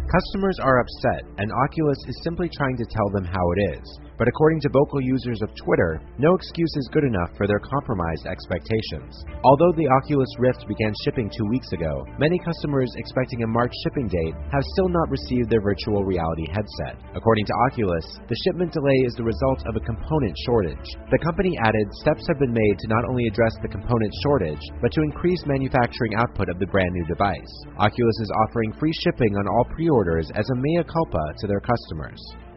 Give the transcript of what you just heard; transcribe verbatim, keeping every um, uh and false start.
Customers are upset, and Oculus is simply trying to tell them how it is. But according to vocal users of Twitter, no excuse is good enough for their compromised expectations. Although the Oculus Rift began shipping two weeks ago, many customers expecting a March shipping date have still not received their virtual reality headset. According to Oculus, the shipment delay is the result of a component shortage. The company added steps have been made to not only address the component shortage, but to increase manufacturing output of the brand new device. Oculus is offering free shipping on all pre-orders as a mea culpa to their customers.